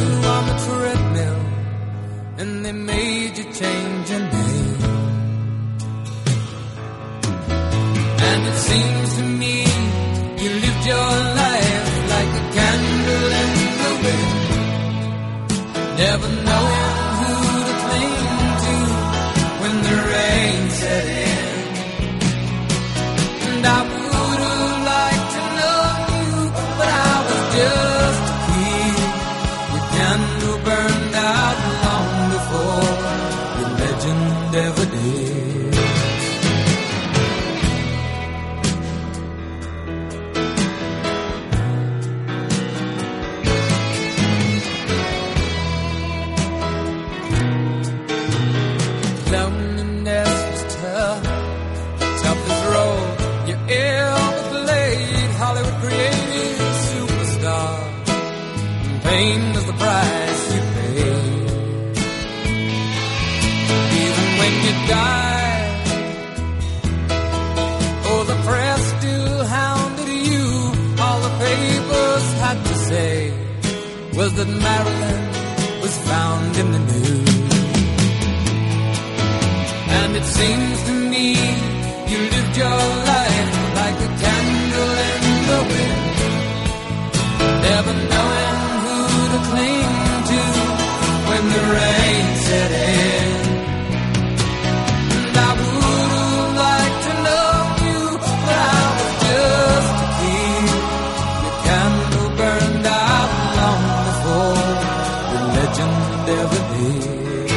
on the treadmill and they made you change your name. And it seems to me you lived your life like a candle in the wind, never knowing who to cling to when the rain set in. And I would have liked to know you, but I was just a kid. Your candle burned out long before your legend ever did. Loneliness was tough, toughest role you ever played. Hollywood created superstar, and pain was the price you paid. Even when you died, oh, the press still hounded you. All the papers had to say was that Marilyn was found in the news. And it seems to me you lived your life like a candle in the wind, never knowing who to cling to when the rain set in. And I would have liked to know you, but I was just a kid. Your candle burned out long before the legend ever did.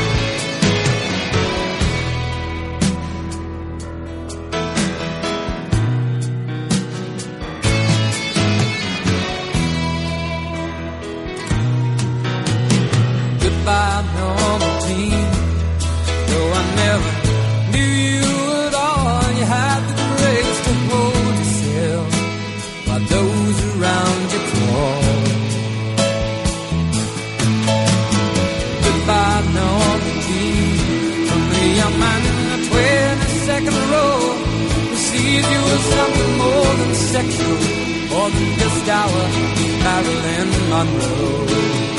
Goodbye, normal teen. Though I never knew you at all, you had the grace to hold yourself while those around you crawled. Goodbye, normal teen. From the young man in the 22nd row who sees you as something more than sexual, more than just our Marilyn Monroe.